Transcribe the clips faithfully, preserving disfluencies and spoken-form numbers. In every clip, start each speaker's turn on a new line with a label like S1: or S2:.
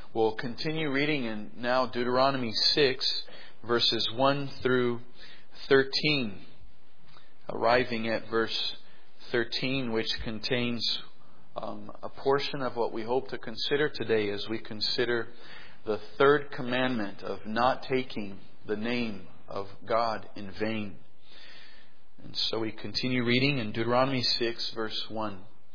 S1: We'll continue reading in now Deuteronomy six, verses one through thirteen. Arriving at verse thirteen, which contains um, a portion of what we hope to consider today as we consider the third commandment of not taking the name of God in vain. And so we continue reading in Deuteronomy six, verse one.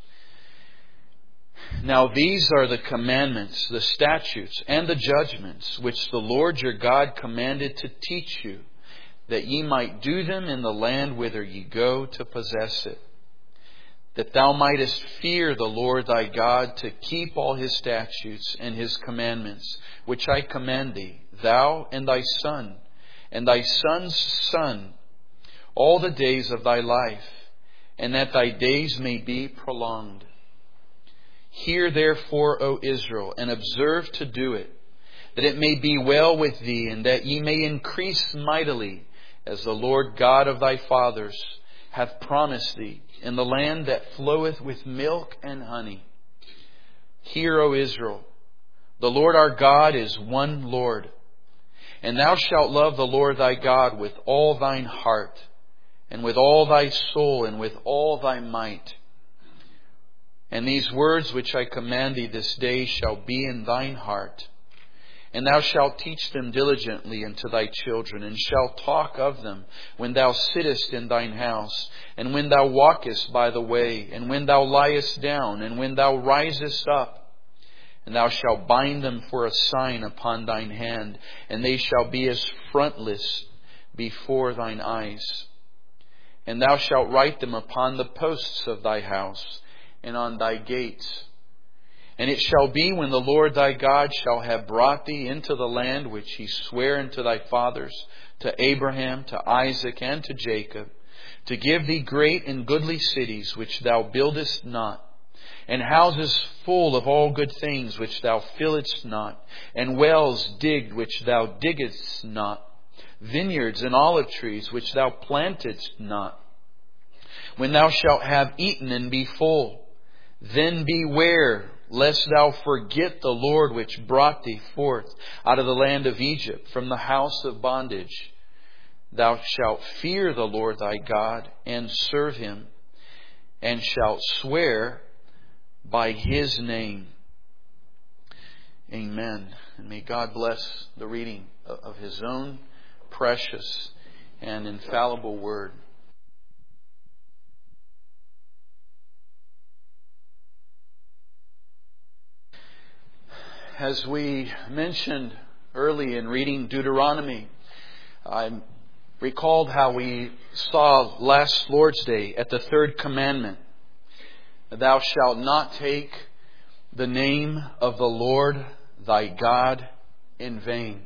S1: Now these are the commandments, the statutes, and the judgments which the Lord your God commanded to teach you, that ye might do them in the land whither ye go to possess it, that thou mightest fear the Lord thy God, to keep all His statutes and His commandments, which I command thee, thou and thy son, and thy son's son, all the days of thy life, and that thy days may be prolonged. Hear therefore, O Israel, and observe to do it, that it may be well with thee, and that ye may increase mightily, as the Lord God of thy fathers hath promised thee, in the land that floweth with milk and honey. Hear, O Israel, the Lord our God is one Lord, and thou shalt love the Lord thy God with all thine heart, and with all thy soul, and with all thy might. And these words which I command thee this day shall be in thine heart, and thou shalt teach them diligently unto thy children, and shalt talk of them when thou sittest in thine house, and when thou walkest by the way, and when thou liest down, and when thou risest up. And thou shalt bind them for a sign upon thine hand, and they shall be as frontlets before thine eyes. And thou shalt write them upon the posts of thy house, and on thy gates. And it shall be, when the Lord thy God shall have brought thee into the land which He sware unto thy fathers, to Abraham, to Isaac, and to Jacob, to give thee great and goodly cities which thou buildest not, and houses full of all good things which thou fillest not, and wells digged which thou diggest not, vineyards and olive trees which thou plantedst not. When thou shalt have eaten and be full, then beware lest thou forget the Lord which brought thee forth out of the land of Egypt, from the house of bondage. Thou shalt fear the Lord thy God, and serve Him, and shalt swear by His name. Amen. And may God bless the reading of His own precious and infallible word. As we mentioned early in reading Deuteronomy, I recalled how we saw last Lord's Day at the third commandment, thou shalt not take the name of the Lord thy God in vain.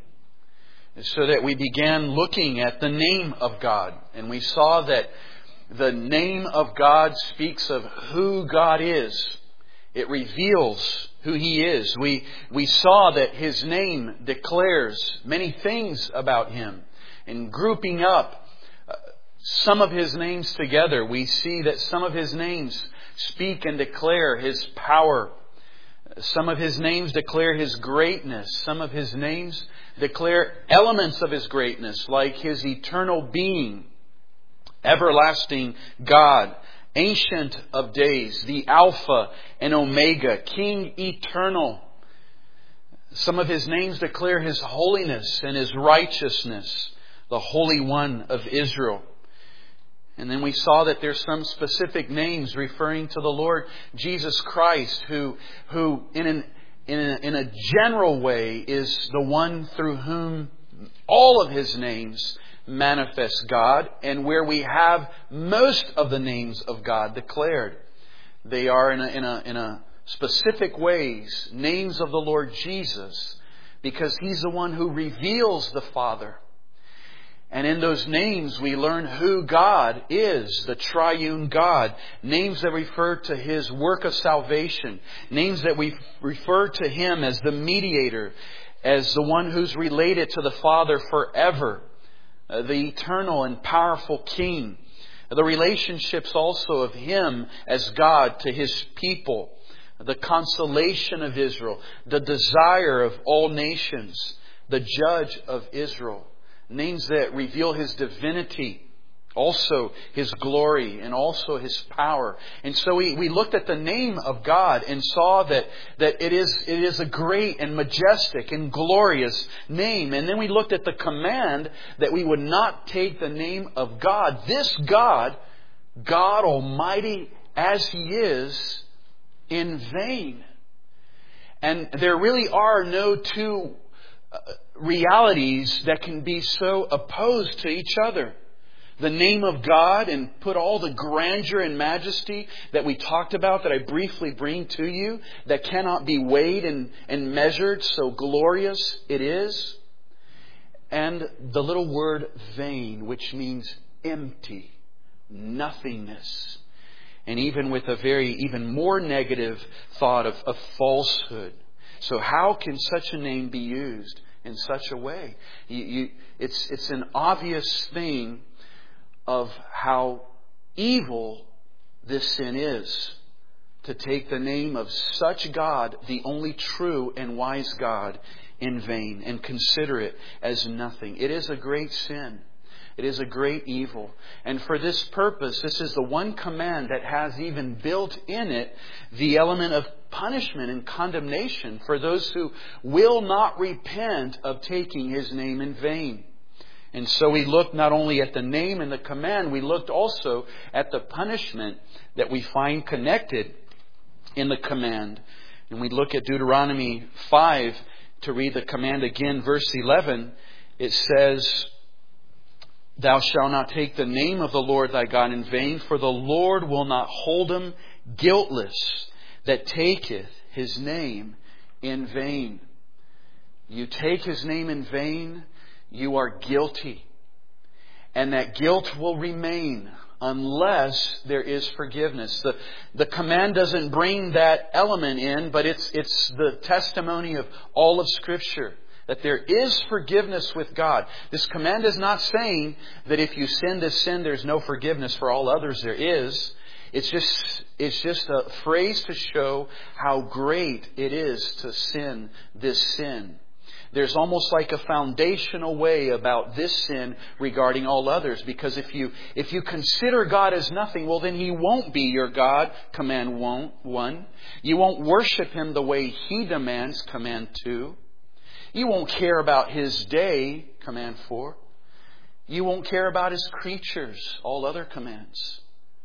S1: So that we began looking at the name of God, and we saw that the name of God speaks of who God is. It reveals who He is. We we saw that His name declares many things about Him. And grouping up uh, some of His names together, we see that some of His names speak and declare His power. Some of His names declare His greatness. Some of His names declare elements of His greatness, like His eternal being, everlasting God, Ancient of Days, the Alpha and Omega, King Eternal. Some of His names declare His holiness and His righteousness, the Holy One of Israel. And then we saw that there's some specific names referring to the Lord Jesus Christ, who, who in, an, in, a, in a general way is the one through whom all of His names manifest God, and where we have most of the names of God declared. They are in a, in a, in a specific ways names of the Lord Jesus, because He's the one who reveals the Father. And in those names we learn who God is, the triune God. Names that refer to His work of salvation. Names that we refer to Him as the mediator, as the one who's related to the Father forever. The eternal and powerful King. The relationships also of Him as God to His people. the consolation of Israel, the desire of all nations, the judge of Israel. Names that reveal His divinity, also His glory, and also His power. And so we, we looked at the name of God and saw that, that it is it is a great and majestic and glorious name. And then we looked at the command that we would not take the name of God. This God, God Almighty as He is, in vain. And there really are no two realities that can be so opposed to each other. The name of God, and put all the grandeur and majesty that we talked about, that I briefly bring to you, that cannot be weighed and, and measured, so glorious it is. And the little word vain, which means empty, nothingness. And even with a very, even more negative thought of, of falsehood. So how can such a name be used in such a way? You, you, it's, it's an obvious thing of how evil this sin is. To take the name of such God, the only true and wise God, in vain, and consider it as nothing. It is a great sin. It is a great evil. And for this purpose, this is the one command that has even built in it the element of punishment and condemnation for those who will not repent of taking His name in vain. And so we looked not only at the name and the command, we looked also at the punishment that we find connected in the command. And we look at Deuteronomy five to read the command again, verse eleven. It says, "Thou shalt not take the name of the Lord thy God in vain, for the Lord will not hold him guiltless that taketh His name in vain." You take His name in vain, you are guilty. And that guilt will remain unless there is forgiveness. The, the command doesn't bring that element in, but it's, it's the testimony of all of Scripture. That there is forgiveness with God. This command is not saying that if you sin this sin, there's no forgiveness for all others. There is. It's just, it's just a phrase to show how great it is to sin this sin. There's almost like a foundational way about this sin regarding all others. Because if you, if you consider God as nothing, well then He won't be your God, command one. You won't worship Him the way He demands, command two. You won't care about His day, command four. You won't care about His creatures, all other commands.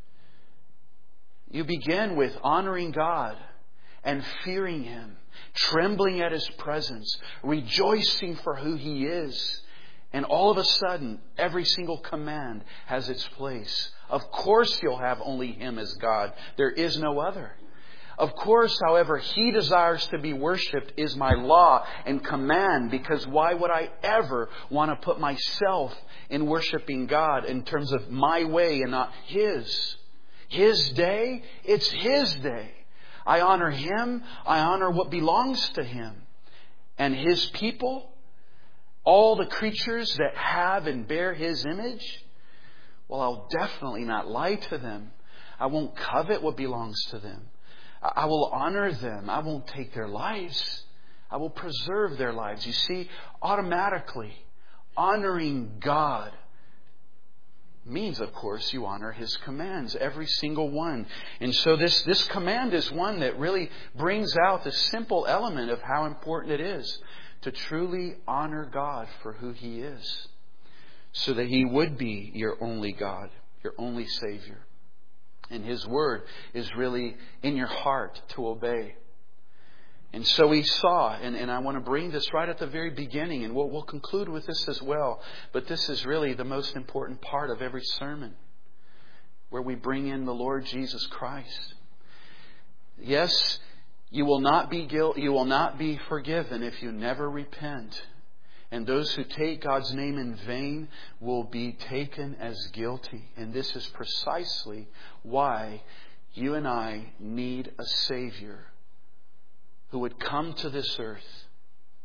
S1: You begin with honoring God and fearing Him, trembling at His presence, rejoicing for who He is. And all of a sudden, every single command has its place. Of course you'll have only Him as God. There is no other. Of course, however, He desires to be worshipped is my law and command, because why would I ever want to put myself in worshiping God in terms of my way and not His? His day, it's His day. I honor Him. I honor what belongs to Him. And His people, all the creatures that have and bear His image, well, I'll definitely not lie to them. I won't covet what belongs to them. I will honor them. I won't take their lives. I will preserve their lives. You see, automatically, honoring God means, of course, you honor His commands, every single one. And so this, this command is one that really brings out the simple element of how important it is to truly honor God for who He is, so that He would be your only God, your only Savior. And His Word is really in your heart to obey. And so we saw, and, and I want to bring this right at the very beginning, and we'll, we'll conclude with this as well. But this is really the most important part of every sermon, where we bring in the Lord Jesus Christ. Yes, you will not be guilt, you will not be forgiven if you never repent. And those who take God's name in vain will be taken as guilty. And this is precisely why you and I need a Savior who would come to this earth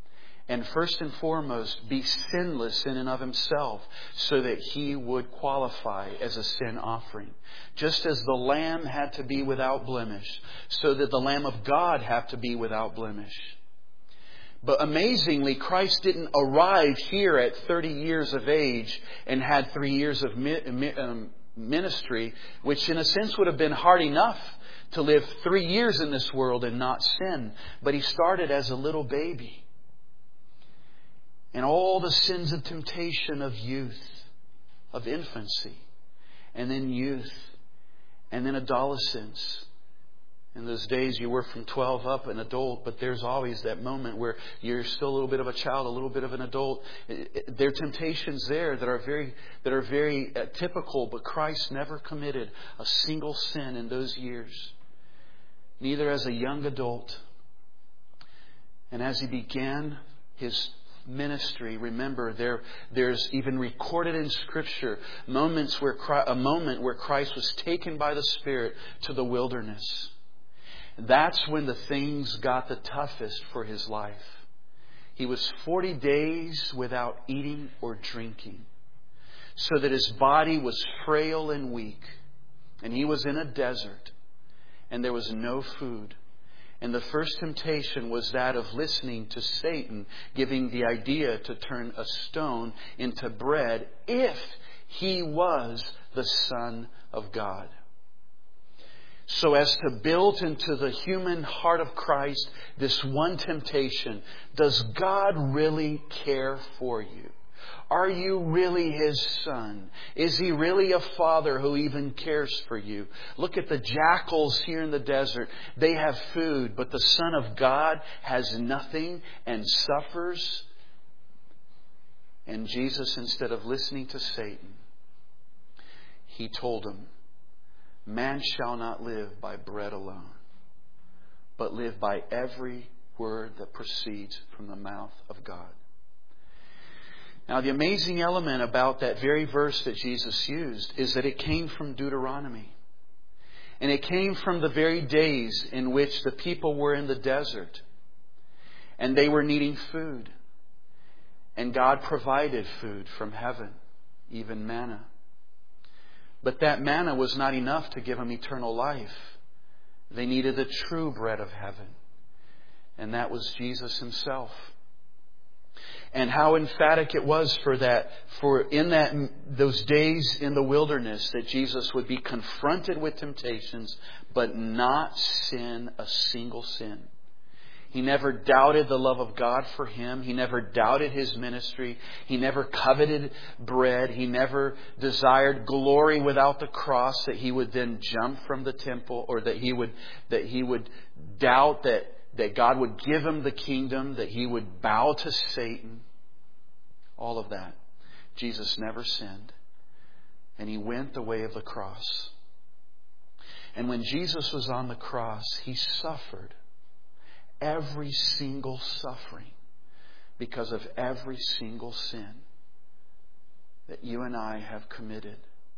S1: and first and foremost be sinless in and of Himself so that He would qualify as a sin offering. Just as the Lamb had to be without blemish, so that the Lamb of God had to be without blemish. But amazingly, Christ didn't arrive here at thirty years of age and had three years of ministry, which in a sense would have been hard enough to live three years in this world and not sin. But He started as a little baby. And all the sins of temptation of youth, of infancy, and then youth, and then adolescence. In those days you were from twelve up an adult, but there's always that moment where you're still a little bit of a child, a little bit of an adult. There are temptations there that are very that are very uh, typical, but Christ never committed a single sin in those years. Neither as a young adult. And as He began His ministry, remember there there's even recorded in Scripture moments where a moment where Christ was taken by the Spirit to the wilderness. That's when the things got the toughest for His life. He was forty days without eating or drinking, so that His body was frail and weak, and He was in a desert, and there was no food. And the first temptation was that of listening to Satan, giving the idea to turn a stone into bread if He was the Son of God. So as to build into the human heart of Christ this one temptation, does God really care for you? Are you really His son? Is He really a father who even cares for you? Look at the jackals here in the desert. They have food, but the Son of God has nothing and suffers. And Jesus, instead of listening to Satan, He told him, man shall not live by bread alone, but live by every word that proceeds from the mouth of God. Now, the amazing element about that very verse that Jesus used is that it came from Deuteronomy. And it came from the very days in which the people were in the desert and they were needing food. And God provided food from heaven, even manna. But that manna was not enough to give them eternal life. They needed the true bread of heaven. And that was Jesus Himself. And how emphatic it was for that, for in that those days in the wilderness that Jesus would be confronted with temptations, but not sin a single sin. He never doubted the love of God for him. He never doubted His ministry. He never coveted bread. He never desired glory without the cross, that He would then jump from the temple, or that he would that he would doubt that that God would give him the kingdom, that he would bow to Satan. All of that. Jesus never sinned. And He went the way of the cross. And when Jesus was on the cross, He suffered every single suffering because of every single sin that you and I have committed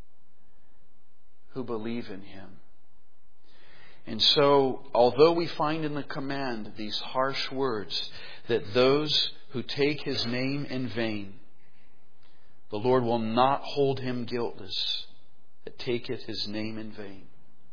S1: who believe in Him. And so, although we find in the command these harsh words, that those who take His name in vain, the Lord will not hold him guiltless that taketh His name in vain.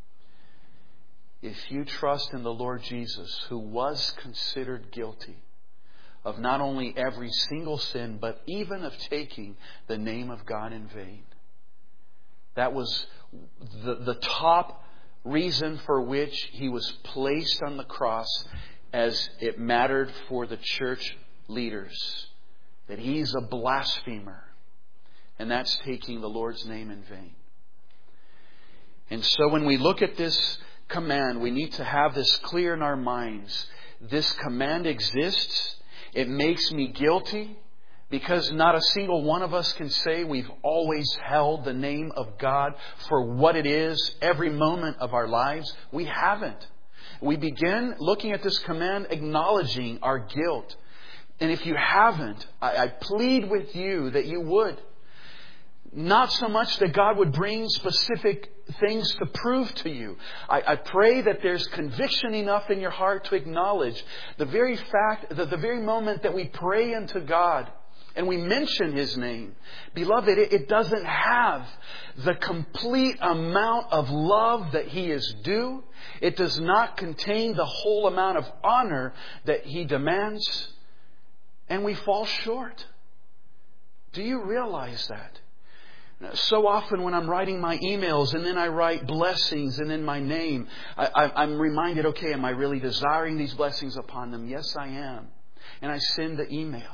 S1: If you trust in the Lord Jesus, who was considered guilty of not only every single sin, but even of taking the name of God in vain, that was the, the top reason for which He was placed on the cross, as it mattered for the church leaders, that He's a blasphemer, and that's taking the Lord's name in vain. And so when we look at this command, we need to have this clear in our minds. This command exists. It makes me guilty, because not a single one of us can say we've always held the name of God for what it is every moment of our lives. We haven't. We begin looking at this command acknowledging our guilt. And if you haven't, I, I plead with you that you would. Not so much that God would bring specific things to prove to you. I, I pray that there's conviction enough in your heart to acknowledge the very fact, that the very moment that we pray unto God and we mention His name, beloved, it, it doesn't have the complete amount of love that He is due. It does not contain the whole amount of honor that He demands. And we fall short. Do you realize that? So often when I'm writing my emails and then I write blessings and then my name, I, I, I'm reminded, okay, am I really desiring these blessings upon them? Yes, I am. And I send the email.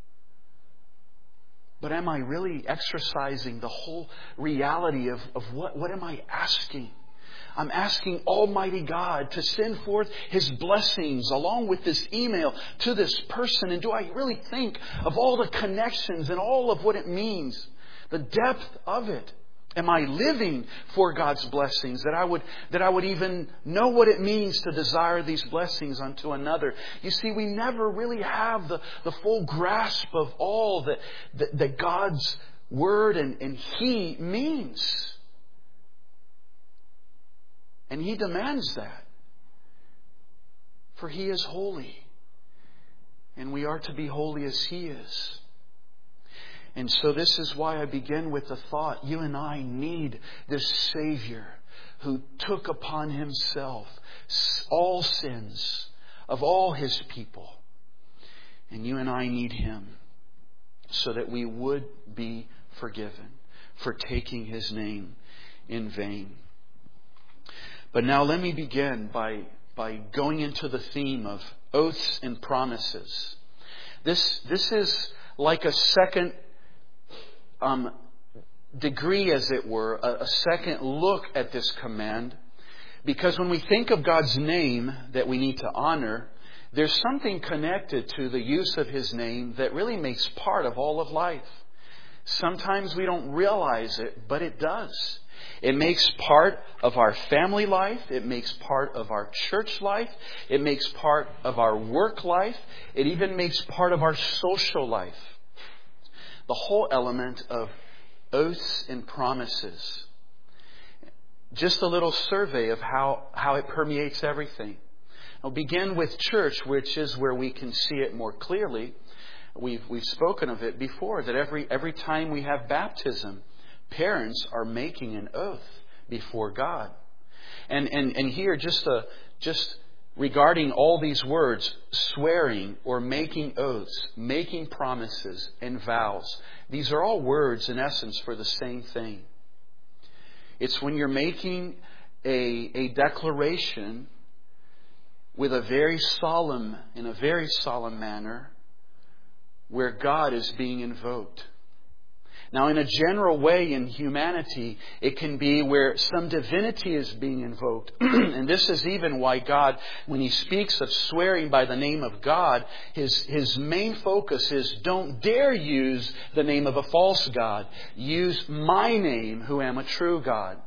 S1: But am I really exercising the whole reality of, of what, what am I asking? I'm asking Almighty God to send forth His blessings along with this email to this person. And do I really think of all the connections and all of what it means? The depth of it. Am I living for God's blessings? That I would that I would even know what it means to desire these blessings unto another. You see, we never really have the, the full grasp of all that, that, that God's Word and, and He means. And He demands that. For He is holy. And we are to be holy as He is. And so this is why I begin with the thought, you and I need this Savior who took upon Himself all sins of all His people. And you and I need Him so that we would be forgiven for taking His name in vain. But now let me begin by, by going into the theme of oaths and promises. This, this is like a second Um, degree, as it were, a, a second look at this command. Because when we think of God's name that we need to honor, there's something connected to the use of His name that really makes part of all of life. Sometimes we don't realize it, but it does. It makes part of our family life. It makes part of our church life. It makes part of our work life. It even makes part of our social life. The whole element of oaths and promises. Just a little survey of how, how it permeates everything. I'll begin with church, which is where we can see it more clearly. We've, we've spoken of it before, that every, every time we have baptism, parents are making an oath before God. And, and, and here, just a, just regarding all these words, swearing or making oaths, making promises and vows. These are all words in essence for the same thing. It's when you're making a, a declaration with a very solemn, in a very solemn manner, where God is being invoked. Now, in a general way in humanity, it can be where some divinity is being invoked. And this is even why God, when He speaks of swearing by the name of God, His, his main focus is don't dare use the name of a false God. Use my name, who am a true God.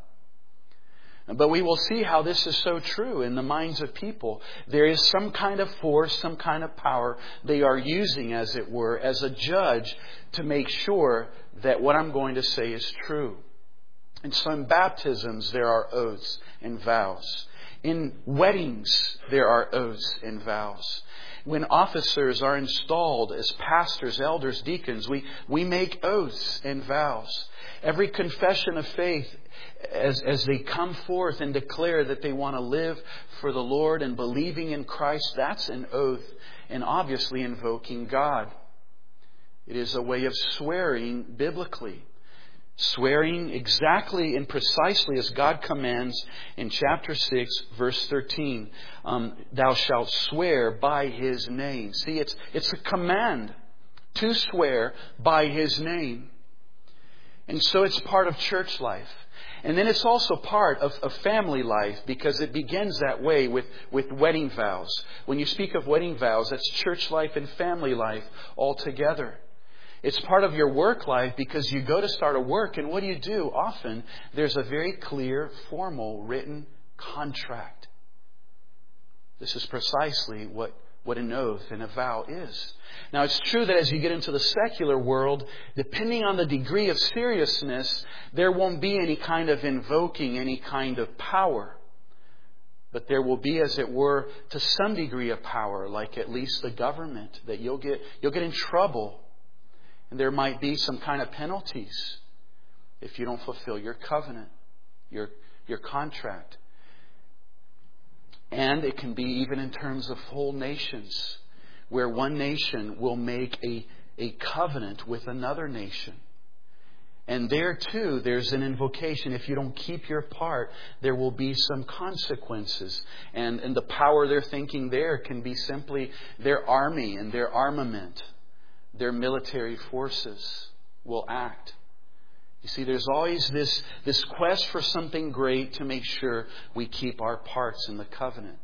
S1: But we will see how this is so true in the minds of people. There is some kind of force, some kind of power they are using, as it were, as a judge to make sure that what I'm going to say is true. In some baptisms, there are oaths and vows. In weddings, there are oaths and vows. When officers are installed as pastors, elders, deacons, we, we make oaths and vows. Every confession of faith, as, as they come forth and declare that they want to live for the Lord and believing in Christ, that's an oath and obviously invoking God. It is a way of swearing biblically. Swearing exactly and precisely as God commands in chapter six, verse thirteen. Um, Thou shalt swear by His name. See, it's, it's a command to swear by His name. And so it's part of church life. And then it's also part of, of family life, because it begins that way with, with wedding vows. When you speak of wedding vows, that's church life and family life all together. It's part of your work life, because you go to start a work, and what do you do? Often there's a very clear, formal, written contract. This is precisely what
S2: what an oath and a vow is. Now, it's true that as you get into the secular world, depending on the degree of seriousness, there won't be any kind of invoking any kind of power. But there will be, as it were, to some degree of power, like at least the government, that you'll get you'll get in trouble. And there might be some kind of penalties if you don't fulfill your covenant, your your contract. And it can be even in terms of whole nations, where one nation will make a, a covenant with another nation. And there too, there's an invocation. If you don't keep your part, there will be some consequences. And, and the power they're thinking there can be simply their army and their armament. Their military forces will act. You see, there's always this, this quest for something great to make sure we keep our parts in the covenant.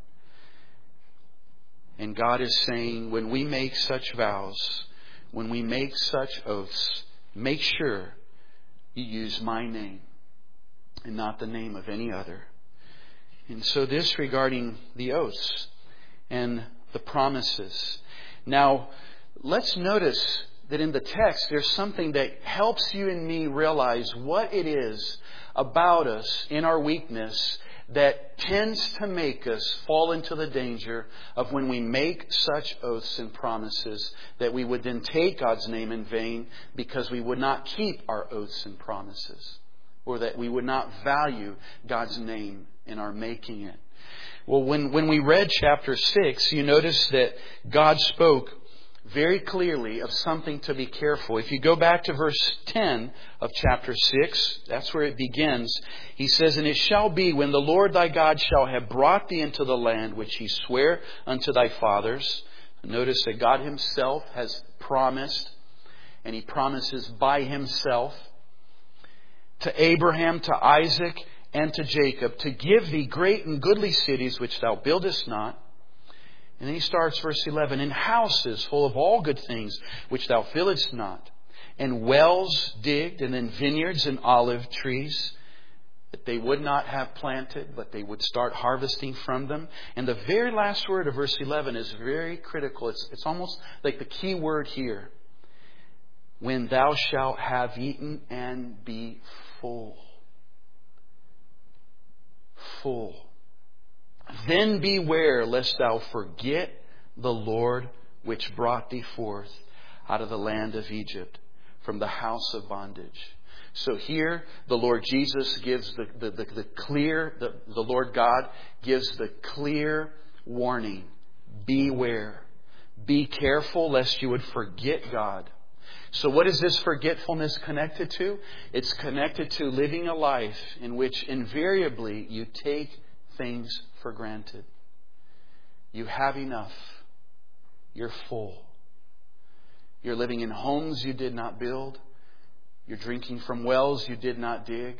S2: And God is saying, when we make such vows, when we make such oaths, make sure you use my name and not the name of any other. And so this regarding the oaths and the promises. Now, let's notice that in the text there's something that helps you and me realize what it is about us in our weakness that tends to make us fall into the danger of when we make such oaths and promises that we would then take God's name in vain because we would not keep our oaths and promises, or that we would not value God's name in our making it. Well, when, when we read chapter six, you notice that God spoke very clearly of something to be careful. If you go back to verse ten of chapter six, that's where it begins. He says, "And it shall be, when the Lord thy God shall have brought thee into the land which he sware unto thy fathers." Notice that God himself has promised, and he promises by himself, to Abraham, to Isaac, and to Jacob, to give thee great and goodly cities which thou buildest not. And then he starts verse eleven, "And houses full of all good things which thou fillest not, and wells digged, and then vineyards and olive trees that they would not have planted, but they would start harvesting from them." And the very last word of verse eleven is very critical. It's, it's almost like the key word here. "When thou shalt have eaten and be full." Full. "Then beware lest thou forget the Lord which brought thee forth out of the land of Egypt, from the house of bondage." So here the Lord Jesus gives the, the, the, the clear, the, the Lord God gives the clear warning. Beware. Be careful lest you would forget God. So what is this forgetfulness connected to? It's connected to living a life in which invariably you take things for granted. You have enough. You're full. You're living in homes you did not build. You're drinking from wells you did not dig.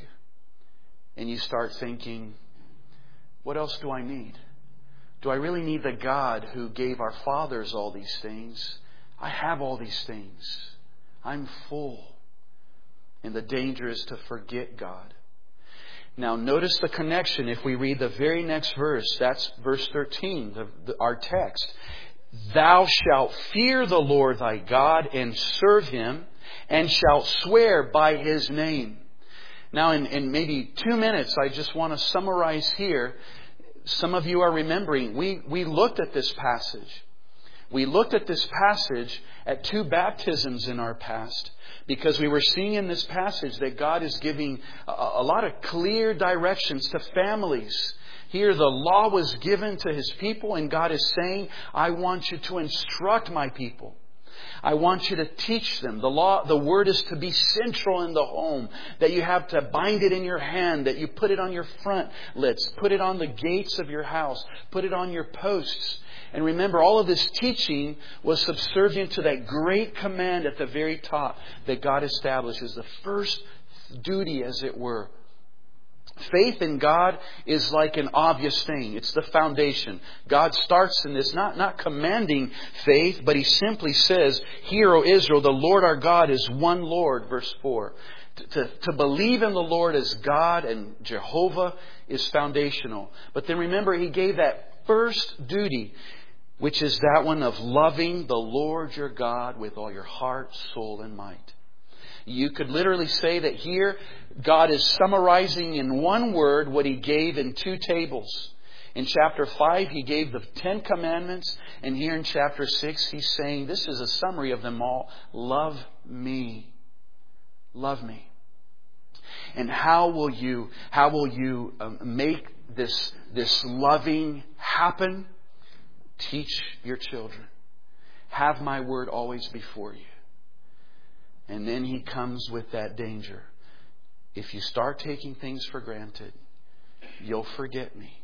S2: And you start thinking, what else do I need? Do I really need the God who gave our fathers all these things? I have all these things. I'm full. And the danger is to forget God. Now notice the connection if we read the very next verse. That's verse thirteen, the, the, our text. "Thou shalt fear the Lord thy God and serve him, and shalt swear by his name." Now in, in maybe two minutes, I just want to summarize here. Some of you are remembering, we, we looked at this passage. We looked at this passage at two baptisms in our past, because we were seeing in this passage that God is giving a, a lot of clear directions to families. Here the law was given to his people, and God is saying, I want you to instruct my people. I want you to teach them. The law, the word is to be central in the home, that you have to bind it in your hand, that you put it on your frontlets, put it on the gates of your house, put it on your posts. And remember, all of this teaching was subservient to that great command at the very top that God establishes, the first duty, as it were. Faith in God is like an obvious thing. It's the foundation. God starts in this, not, not commanding faith, but He simply says, "Hear, O Israel, the Lord our God is one Lord," verse four. To, to, to believe in the Lord as God and Jehovah is foundational. But then remember, He gave that first duty. which is that one of loving the Lord your God with all your heart, soul, and might. You could literally say that here God is summarizing in one word what He gave in two tables. In chapter five, He gave the Ten Commandments. And here in chapter six, He's saying this is a summary of them all. Love me. Love me. And how will you, how will you um, make this, this loving happen? Teach your children. Have my word always before you. And then He comes with that danger. If you start taking things for granted, you'll forget me.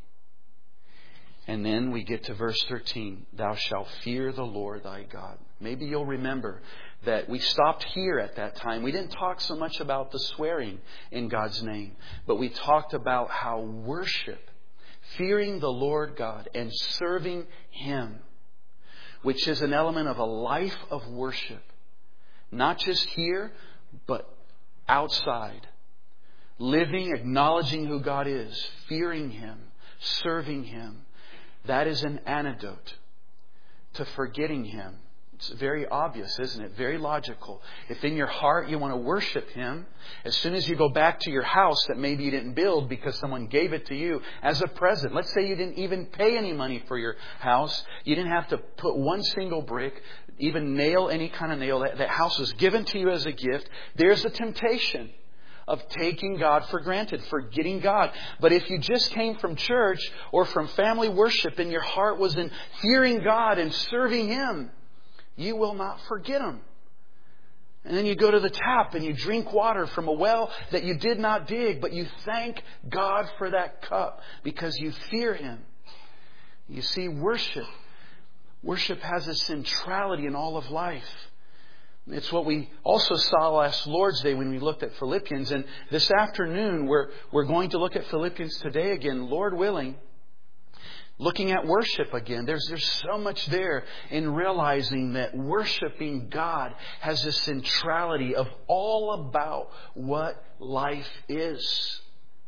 S2: And then we get to verse thirteen. Thou shalt fear the Lord thy God. Maybe you'll remember that we stopped here at that time. We didn't talk so much about the swearing in God's name, but we talked about how worship, fearing the Lord God and serving Him, which is an element of a life of worship, not just here, but outside. Living, acknowledging who God is, fearing Him, serving Him. That is an antidote to forgetting Him. It's very obvious, isn't it? Very logical. If in your heart you want to worship Him, as soon as you go back to your house that maybe you didn't build because someone gave it to you as a present. Let's say you didn't even pay any money for your house. You didn't have to put one single brick, even nail any kind of nail. That, that house was given to you as a gift. There's a temptation of taking God for granted, forgetting God. But if you just came from church or from family worship and your heart was in fearing God and serving Him, you will not forget Him. And then you go to the tap and you drink water from a well that you did not dig, but you thank God for that cup because you fear Him. You see, worship, worship has a centrality in all of life. It's what we also saw last Lord's Day when we looked at Philippians. And this afternoon, we're, we're going to look at Philippians today again, Lord willing. Looking at worship again. There's, there's so much there in realizing that worshiping God has this centrality of all about what life is.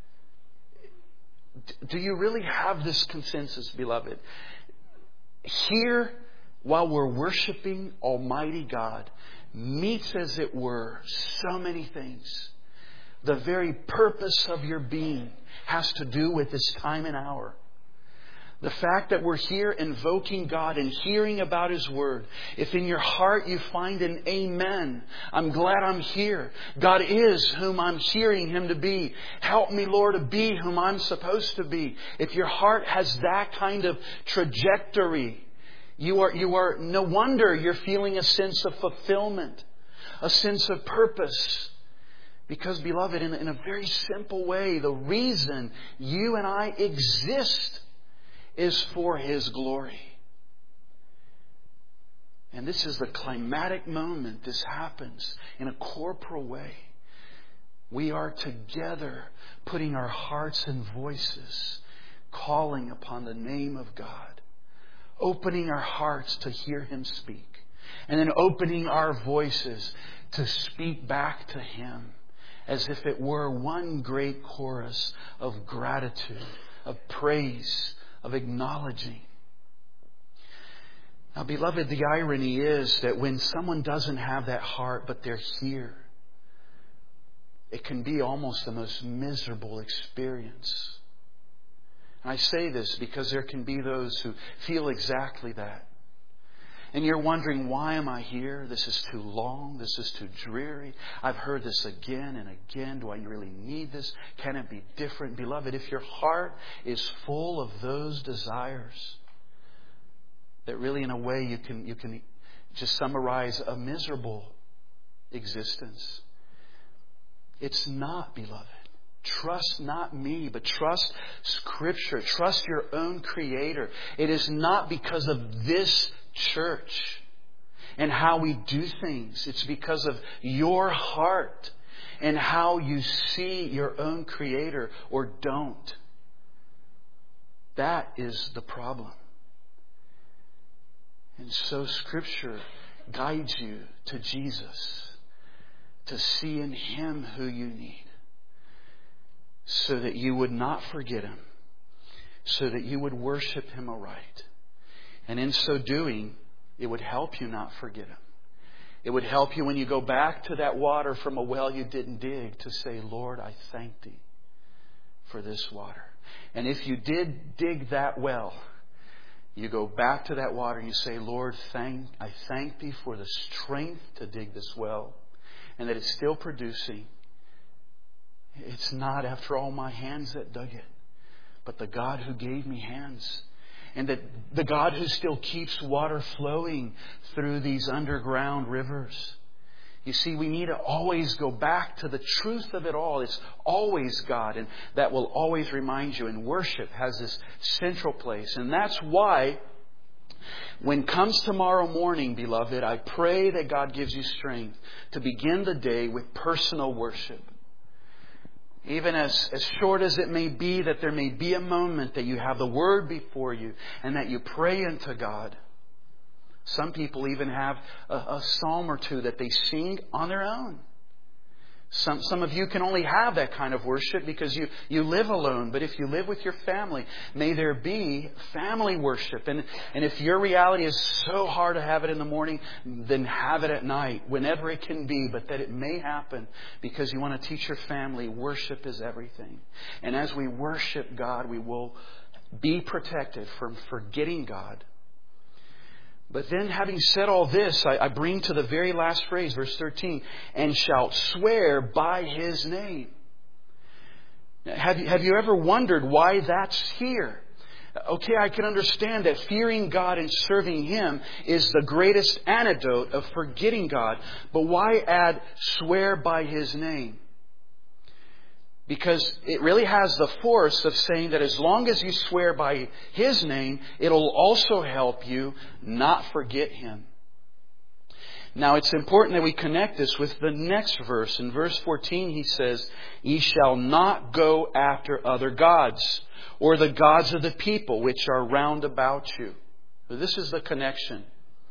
S2: Do you really have this consensus, beloved? Here, while we're worshiping Almighty God, meets, as it were, so many things. The very purpose of your being has to do with this time and hour. The fact that we're here invoking God and hearing about His Word. If in your heart you find an amen, I'm glad I'm here. God is whom I'm hearing Him to be. Help me, Lord, to be whom I'm supposed to be. If your heart has that kind of trajectory, You are, you are, no wonder you're feeling a sense of fulfillment, a sense of purpose. Because, beloved, in, in a very simple way, the reason you and I exist is for His glory. And this is the climatic moment. This happens in a corporal way. We are together putting our hearts and voices, calling upon the name of God. Opening our hearts to hear Him speak. And then opening our voices to speak back to Him as if it were one great chorus of gratitude, of praise, of acknowledging. Now, beloved, the irony is that when someone doesn't have that heart, but they're here, it can be almost the most miserable experience. I say this because there can be those who feel exactly that. And you're wondering, why am I here? This is too long. This is too dreary. I've heard this again and again. Do I really need this? Can it be different? Beloved, if your heart is full of those desires, that really in a way you can, you can just summarize a miserable existence. It's not, beloved. Trust not me, but trust Scripture. Trust your own Creator. It is not because of this church and how we do things. It's because of your heart and how you see your own Creator or don't. That is the problem. And so Scripture guides you to Jesus, to see in Him who you need, so that you would not forget Him, so that you would worship Him aright. And in so doing, it would help you not forget Him. It would help you when you go back to that water from a well you didn't dig to say, Lord, I thank Thee for this water. And if you did dig that well, you go back to that water and you say, Lord, thank, I thank Thee for the strength to dig this well and that it's still producing. It's not, after all, my hands that dug it, but the God who gave me hands. And that the God who still keeps water flowing through these underground rivers. You see, we need to always go back to the truth of it all. It's always God, and that will always remind you. And worship has this central place. And that's why, when comes tomorrow morning, beloved, I pray that God gives you strength to begin the day with personal worship. Even as, as short as it may be, that there may be a moment that you have the Word before you and that you pray into God. Some people even have a, a psalm or two that they sing on their own. Some, some of you can only have that kind of worship because you, you live alone. But if you live with your family, may there be family worship. And, and if your reality is so hard to have it in the morning, then have it at night, whenever it can be. But that it may happen because you want to teach your family worship is everything. And as we worship God, we will be protected from forgetting God. But then, having said all this, I, I bring to the very last phrase, verse thirteen, and shalt swear by His name. Have you, have you ever wondered why that's here? Okay, I can understand that fearing God and serving Him is the greatest antidote of forgetting God. But why add swear by His name? Because it really has the force of saying that as long as you swear by His name, it'll also help you not forget Him. Now, it's important that we connect this with the next verse. In verse fourteen, He says, Ye shall not go after other gods, or the gods of the people which are round about you. So this is the connection.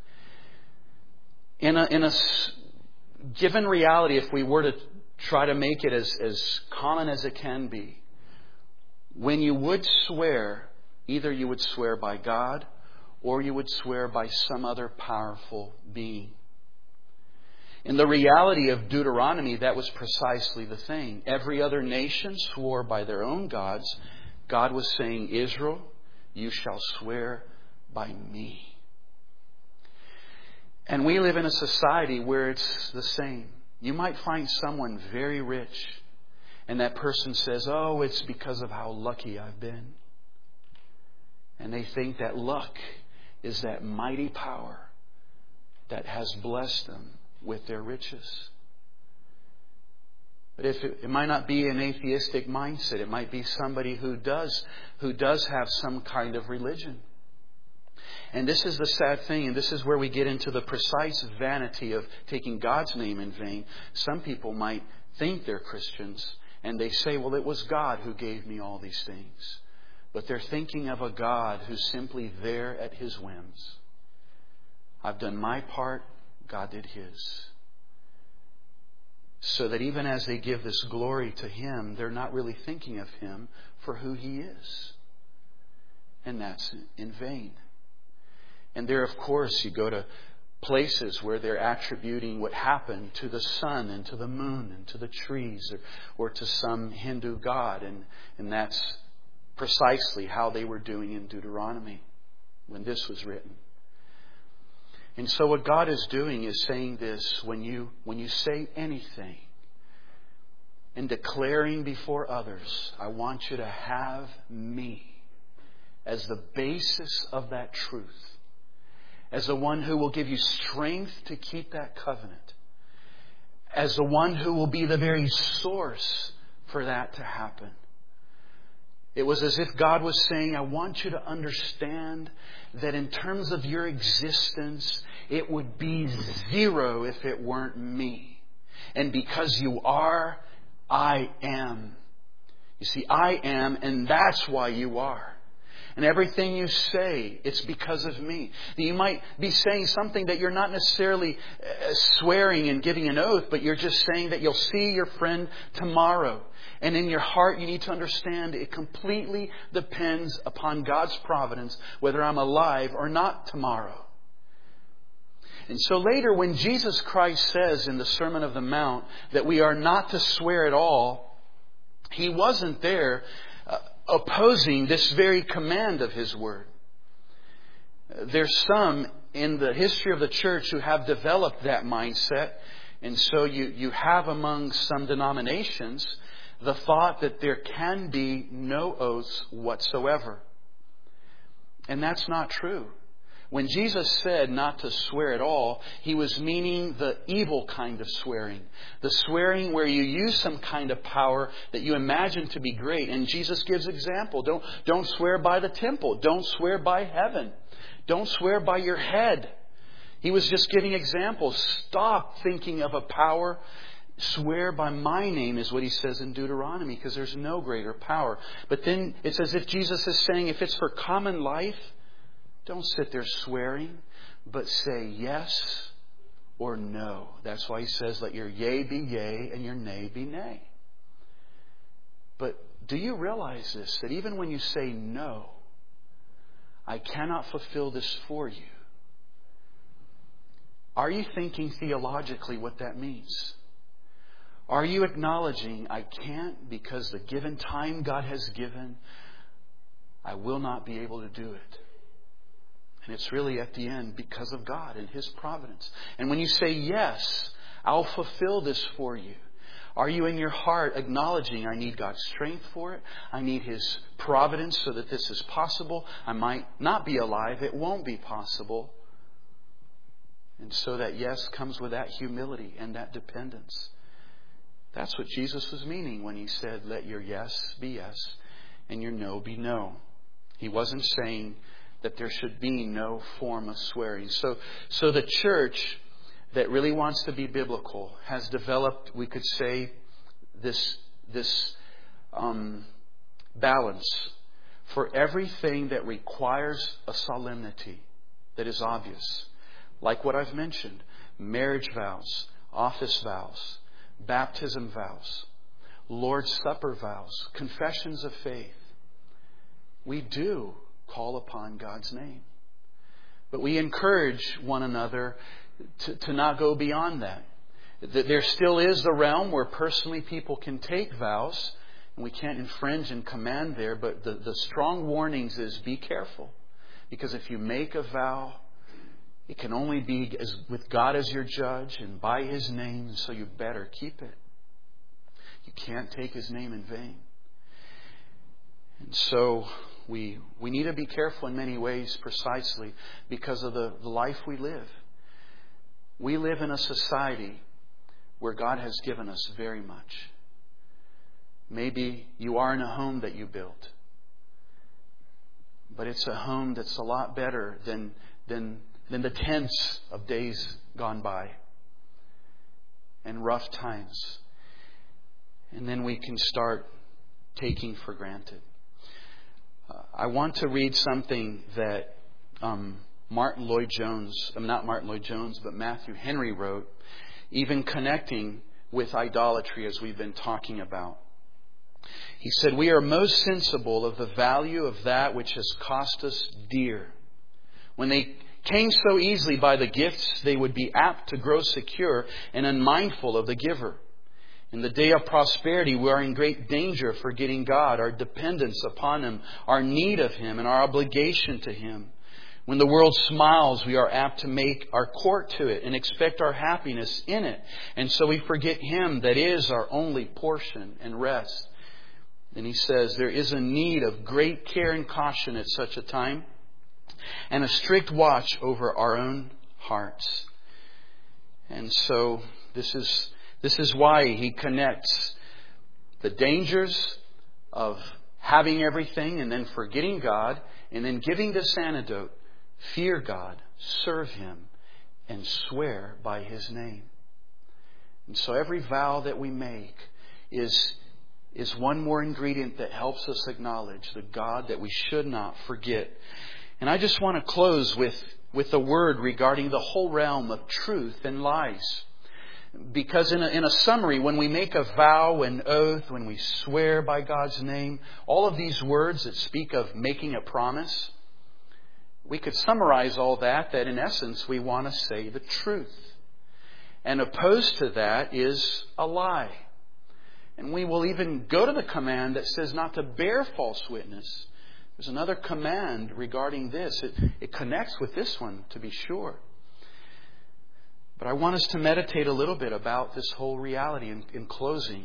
S2: In a, in a given reality, if we were to try to make it as, as common as it can be, when you would swear, either you would swear by God or you would swear by some other powerful being. In the reality of Deuteronomy, that was precisely the thing. Every other nation swore by their own gods. God was saying, Israel, you shall swear by me. And we live in a society where it's the same. You might find someone very rich, and that person says, oh, it's because of how lucky I've been. And they think that luck is that mighty power that has blessed them with their riches. But if it, it might not be an atheistic mindset, it might be somebody who does, who does have some kind of religion. And this is the sad thing, and this is where we get into the precise vanity of taking God's name in vain. Some people might think they're Christians, and they say, well, it was God who gave me all these things. But they're thinking of a God who's simply there at His whims. I've done my part, God did His. So that even as they give this glory to Him, they're not really thinking of Him for who He is. And that's in vain. And there, of course, you go to places where they're attributing what happened to the sun and to the moon and to the trees or, or to some Hindu god. And, and that's precisely how they were doing in Deuteronomy when this was written. And so what God is doing is saying this, when you, when you say anything and declaring before others, I want you to have me as the basis of that truth. As the one who will give you strength to keep that covenant. As the one who will be the very source for that to happen. It was as if God was saying, I want you to understand that in terms of your existence, it would be zero if it weren't me. And because you are, I am. You see, I am, and that's why you are. And everything you say, it's because of me. You might be saying something that you're not necessarily swearing and giving an oath, but you're just saying that you'll see your friend tomorrow. And in your heart, you need to understand it completely depends upon God's providence whether I'm alive or not tomorrow. And so later, when Jesus Christ says in the Sermon on the Mount that we are not to swear at all, He wasn't there uh, opposing this very command of His Word. There's some in the history of the church who have developed that mindset. And so you, you have among some denominations the thought that there can be no oaths whatsoever. And that's not true. When Jesus said not to swear at all, He was meaning the evil kind of swearing. The swearing where you use some kind of power that you imagine to be great. And Jesus gives example. Don't, don't swear by the temple. Don't swear by heaven. Don't swear by your head. He was just giving examples. Stop thinking of a power. Swear by my name is what He says in Deuteronomy, because there's no greater power. But then it's as if Jesus is saying, if it's for common life, don't sit there swearing, but say yes or no. That's why He says, let your yea be yea and your nay be nay. But do you realize this? That even when you say no, I cannot fulfill this for you. Are you thinking theologically what that means? Are you acknowledging I can't because the given time God has given, I will not be able to do it? And it's really at the end because of God and His providence. And when you say yes, I'll fulfill this for you. Are you in your heart acknowledging I need God's strength for it? I need His providence so that this is possible. I might not be alive. It won't be possible. And so that yes comes with that humility and that dependence. That's what Jesus was meaning when He said, let your yes be yes and your no be no. He wasn't saying that there should be no form of swearing. So, so the church that really wants to be biblical has developed, we could say, this, this um, balance for everything that requires a solemnity that is obvious. Like what I've mentioned, marriage vows, office vows, baptism vows, Lord's Supper vows, confessions of faith. We do call upon God's name. But we encourage one another to, to not go beyond that. That there still is the realm where personally people can take vows, and we can't infringe and command there, but the, the strong warnings is be careful. Because if you make a vow, it can only be as, with God as your judge and by His name, and so you better keep it. You can't take His name in vain. And so we we need to be careful in many ways precisely because of the, the life we live. We live in a society where God has given us very much. Maybe you are in a home that you built, but it's a home that's a lot better than than than the tents of days gone by and rough times. And then we can start taking for granted. Uh, I want to read something that um, Martin Lloyd-Jones, um, not Martin Lloyd-Jones, but Matthew Henry wrote, even connecting with idolatry as we've been talking about. He said, we are most sensible of the value of that which has cost us dear. When they came so easily by the gifts, they would be apt to grow secure and unmindful of the giver. In the day of prosperity, we are in great danger of forgetting God, our dependence upon Him, our need of Him, and our obligation to Him. When the world smiles, we are apt to make our court to it and expect our happiness in it. And so we forget Him that is our only portion and rest. And he says, there is a need of great care and caution at such a time, and a strict watch over our own hearts. And so this is this is why he connects the dangers of having everything and then forgetting God, and then giving this antidote: fear God, serve Him, and swear by His name. And so every vow that we make is is one more ingredient that helps us acknowledge the God that we should not forget. And I just want to close with, with a word regarding the whole realm of truth and lies. Because in a, in a summary, when we make a vow, an oath, when we swear by God's name, all of these words that speak of making a promise, we could summarize all that, that in essence we want to say the truth. And opposed to that is a lie. And we will even go to the command that says not to bear false witness. There's another command regarding this. It, it connects with this one, to be sure. But I want us to meditate a little bit about this whole reality in, in closing.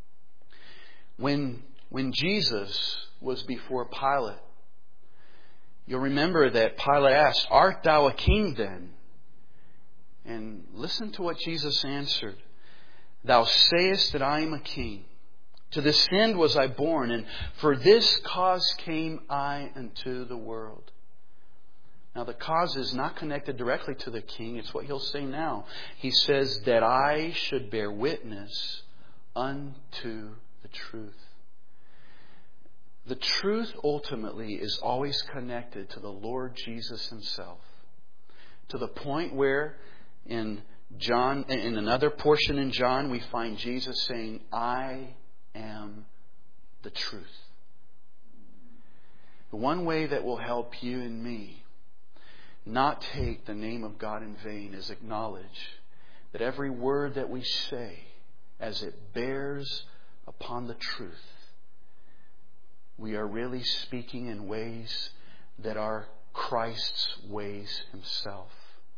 S2: When, when Jesus was before Pilate, you'll remember that Pilate asked, "Art thou a king then?" And listen to what Jesus answered. "Thou sayest that I am a king. To this end was I born, and for this cause came I into the world." Now the cause is not connected directly to the king. It's what he'll say now. He says that I should bear witness unto the truth. The truth ultimately is always connected to the Lord Jesus Himself. To the point where in John, in another portion in John, we find Jesus saying, "I am the truth." The one way that will help you and me not take the name of God in vain is acknowledge that every word that we say, as it bears upon the truth, we are really speaking in ways that are Christ's ways Himself.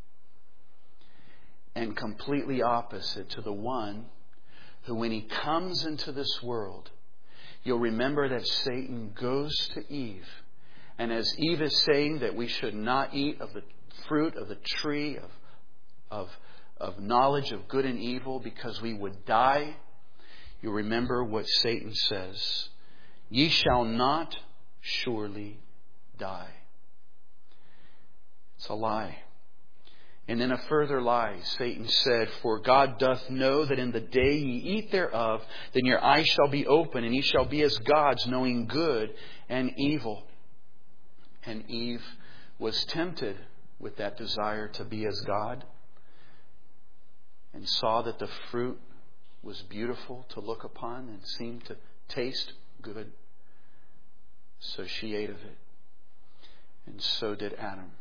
S2: And completely opposite to the one who, when he comes into this world, you'll remember that Satan goes to Eve. And as Eve is saying that we should not eat of the fruit of the tree of, of, of knowledge of good and evil because we would die, you'll remember what Satan says. "Ye shall not surely die." It's a lie. And in a further lie, Satan said, "For God doth know that in the day ye eat thereof, then your eyes shall be open, and ye shall be as gods, knowing good and evil." And Eve was tempted with that desire to be as God, and saw that the fruit was beautiful to look upon and seemed to taste good. So she ate of it. And so did Adam.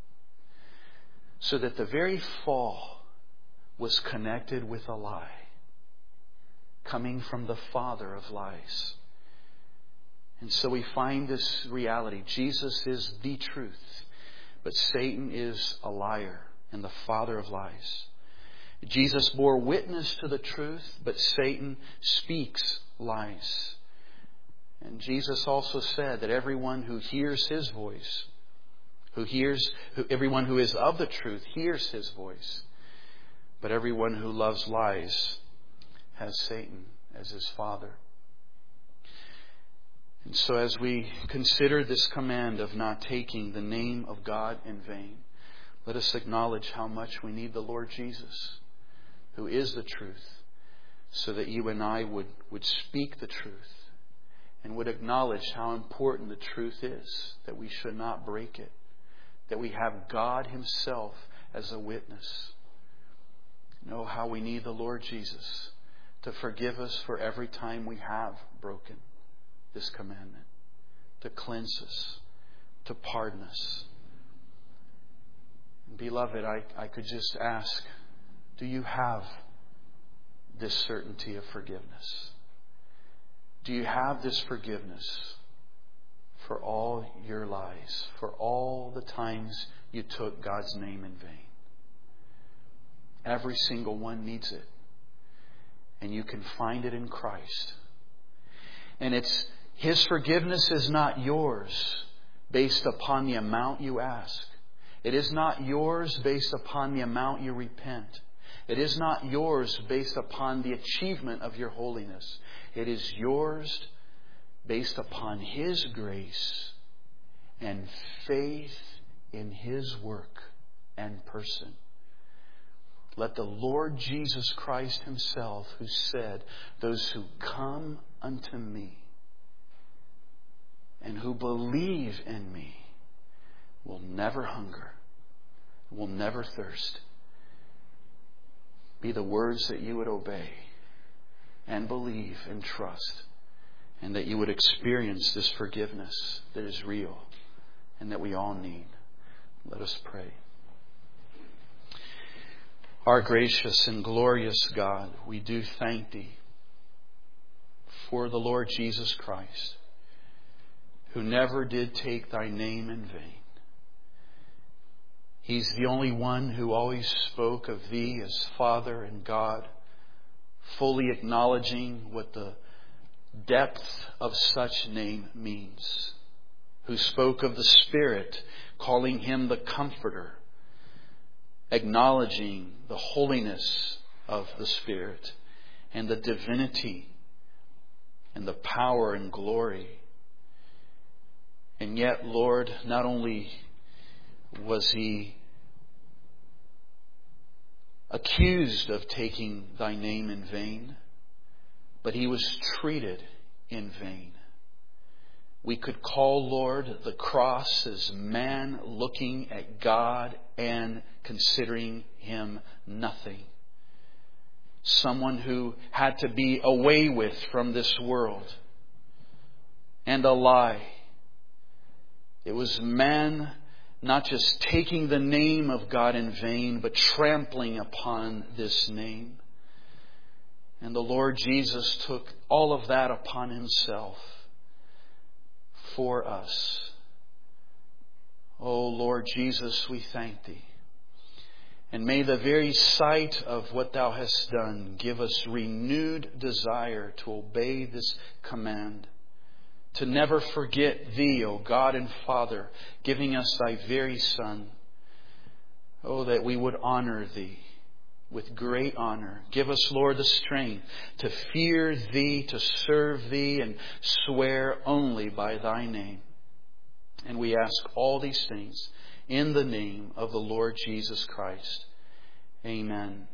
S2: So that the very fall was connected with a lie, coming from the father of lies. And so we find this reality. Jesus is the truth, but Satan is a liar and the father of lies. Jesus bore witness to the truth, but Satan speaks lies. And Jesus also said that everyone who hears His voice, who hears, who, everyone who is of the truth hears His voice. But everyone who loves lies has Satan as his father. And so as we consider this command of not taking the name of God in vain, let us acknowledge how much we need the Lord Jesus, who is the truth, so that you and I would, would speak the truth and would acknowledge how important the truth is, that we should not break it, that we have God Himself as a witness. Know how we need the Lord Jesus to forgive us for every time we have broken this commandment, to cleanse us, to pardon us. Beloved, I, I could just ask, do you have this certainty of forgiveness? Do you have this forgiveness for all your lies, for all the times you took God's name in vain? Every single one needs it. And you can find it in Christ. And it's His forgiveness is not yours based upon the amount you ask. It is not yours based upon the amount you repent. It is not yours based upon the achievement of your holiness. It is yours based upon His grace and faith in His work and person. Let the Lord Jesus Christ Himself, who said, "Those who come unto me and who believe in me will never hunger, will never thirst, be the words that you would obey and believe and trust, and that you would experience this forgiveness that is real and that we all need. Let us pray. Our gracious and glorious God, we do thank Thee for the Lord Jesus Christ, who never did take Thy name in vain. He's the only one who always spoke of Thee as Father and God, fully acknowledging what the depth of such name means. Who spoke of the Spirit, calling Him the Comforter, acknowledging the holiness of the Spirit and the divinity and the power and glory. And yet, Lord, not only was He accused of taking Thy name in vain, but He was treated in vain. We could call, Lord, the cross as man looking at God and considering Him nothing. Someone who had to be away with from this world and a lie. It was man not just taking the name of God in vain, but trampling upon this name. And the Lord Jesus took all of that upon Himself for us. Oh Lord Jesus, we thank Thee. And may the very sight of what Thou hast done give us renewed desire to obey this command. To never forget Thee, O God and Father, giving us Thy very Son. Oh, that we would honor Thee with great honor. Give us, Lord, the strength to fear Thee, to serve Thee, and swear only by Thy name. And we ask all these things in the name of the Lord Jesus Christ. Amen.